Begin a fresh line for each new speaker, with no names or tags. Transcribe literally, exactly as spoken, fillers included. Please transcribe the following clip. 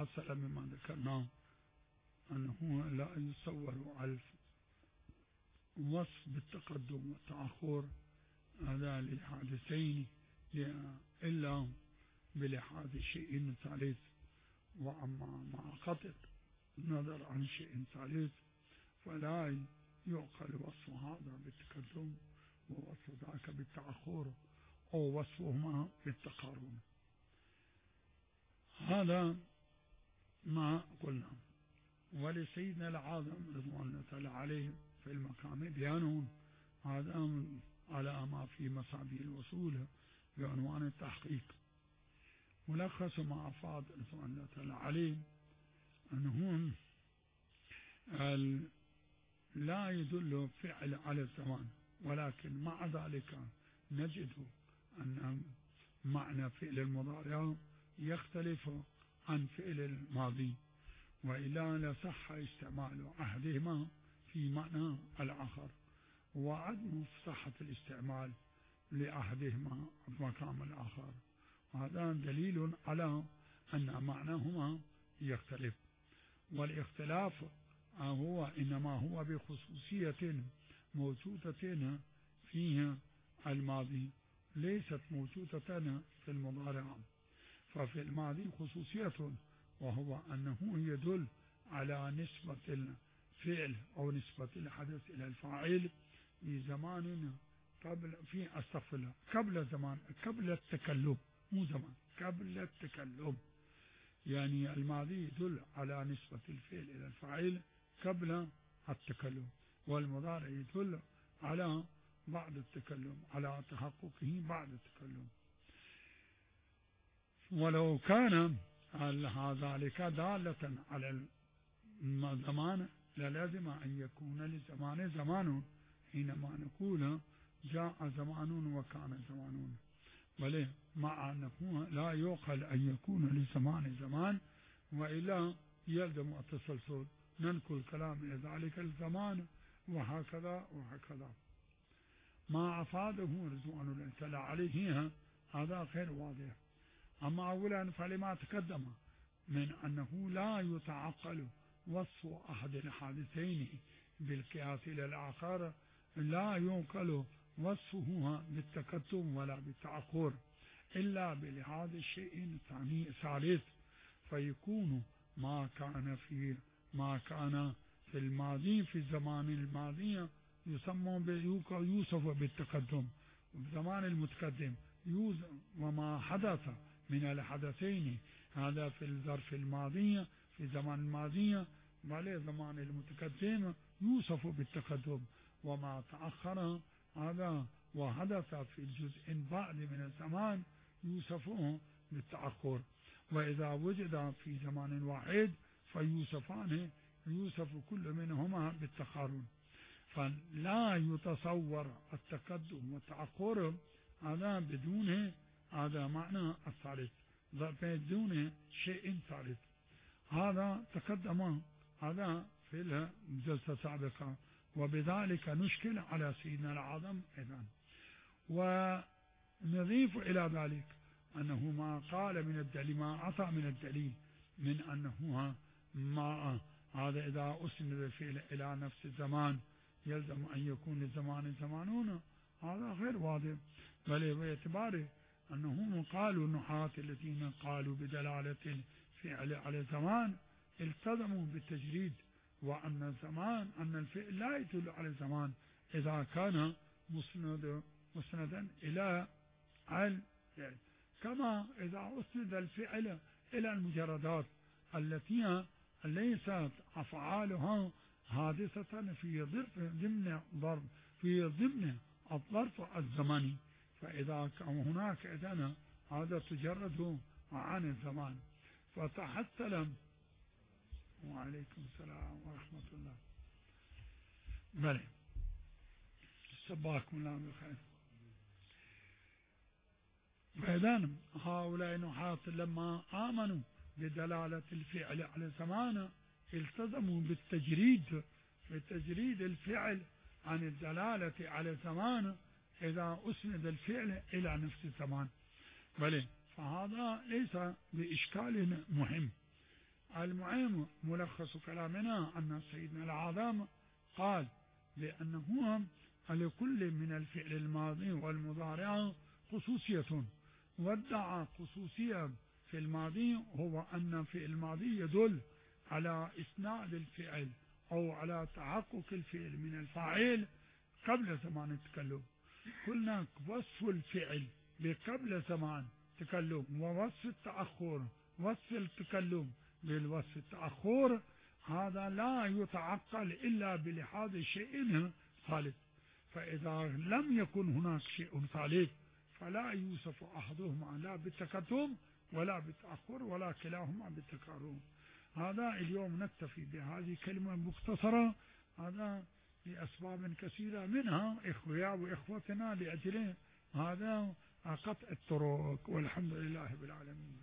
حصل مما ذكرناه أنه لا يتصور على الوصف بالتقدم والتأخر هذا للحادثين إلا بلحاظ شيء ثالث. وأما مع قطع النظر عن شيء ثالث فلا يعقل وصف هذا بالتقدم ووصف ذاك بالتأخر أو وصفهما بالتقارن. هذا ما قلنا. ولسيدنا العاظم رضوان الله تعالى عليه في المقام بيان هذا على ما في مصابيح الوصول بعنوان التحقيق. ملخص ما أفاد رضوان الله تعالى عليه أنه لا يدل فعل على الزمان، ولكن مع ذلك نجد أن معنى فعل المضارع يختلف عن فعل الماضي، وإلا لصح استعمال أحدهما في معنى الآخر، وعدم صحة الاستعمال لأحدهما مقام الآخر. هذا دليل على أن معناهما يختلف. والاختلاف هو إنما هو بخصوصية موجودة فيه الماضي ليست موجودة في المضارع. ففي الماضي خصوصية، وهو أنه يدل على نسبة الفعل أو نسبة الحدث إلى الفاعل في زمان قبل في أستغفر قبل زمان قبل التكلم، مو زمان قبل التكلم. يعني الماضي يدل على نسبة الفعل إلى الفاعل قبل التكلم، والمضارع يدل على بعد التكلم، على تحققه بعد التكلم. ولو كان ذلك دالة على الزمان للازم أن يكون للزمان زمان حينما نقول جاء زمان وكان زمان، بل مع أنه لا يعقل أن يكون للزمان زمان، وإلا يلزم التسلسل ننقل كلام إلى ذلك الزمان وهكذا وهكذا. ما أفاده رضوان الله تعالى عليه هذا غير واضح. أما أولا فلما تقدم من أنه لا يتعقل وصف أحد الحادثين بالقياس إلى الآخر لا يعقل وصفه بالتقدم ولا بالتأخر إلا بلحاظ الشيء الثالث، فيكون ما كان في ما كان في الماضي في الزمان الماضي يسمى يوصف بالتقدم، وبزمان المتقدم يوصف، وما حدث من الحدثين هذا في الظرف الماضي في زمان الماضي بل زمان المتقدم يوصف بالتقدم، وما تأخر هذا وحدث في الجزء بعد من الزمان يوصف بالتأخر. وإذا وجد في زمان واحد فيوصفان يوصف كل منهما بالتقارن. فلا يتصور التقدم والتأخر هذا بدون هذا معنى الثالث، بدون شيء ثالث. هذا تقدم هذا في الجلسة السابقة، وبذلك نشكل على سيدنا العظم أيضا. ونضيف إلى ذلك أنه ما قال من الدليل ما عطى من الدليل من أنه ما هذا إذا أسند الفعل إلى نفس الزمان يلزم أن يكون الزمان زمانون، هذا غير واضح، بل باعتباره أنهم قالوا النحاة الذين قالوا بدلالة الفعل على الزمان التزموا بالتجريد، وأن الزمان أن الفعل لا يدل على الزمان إذا كان مسند مسندا إلى الفعل، كما إذا أسند الفعل إلى المجردات التي ليست أفعالها حادثة في ظرف ضمن ضرب في ضمن الظرف الزمني، فإذا كان هناك إذن هذا تجرد عن الزمان. فتحصل وعليكم السلام ورحمة الله. بلى سباكم الله بالخير. فإذن هؤلاء نحاة لما آمنوا بدلالة الفعل على الزمان التزموا بالتجريد بتجريد الفعل عن الدلالة على الزمان إذا أسند الفعل إلى نفس الزمان. بلى فهذا ليس بإشكال مهم، المهم ملخص كلامنا أن سيدنا الأعظم قال بأنه لكل من الفعل الماضي والمضارع خصوصية، وادعى خصوصية في الماضي هو أن في الماضي يدل على إسناد الفعل أو على تحقق الفعل من الفاعل قبل زمان التكلم. قلنا وصف الفعل بقبل زمان تكلم ووصف التأخر وصف التكلم بالوصف التأخر، هذا لا يتعقل إلا بلحاظ شيء ثالث. فإذا لم يكن هناك شيء ثالث فلا يوصف أحدهما لا بالتقدم ولا بالتأخر ولا كلاهما بالتكرر. هذا اليوم نكتفي بهذه كلمة مختصرة، هذا لأسباب كثيرة، منها إخويا وإخوتنا لأجل هذا قطع الطرق، والحمد لله بالعالمين.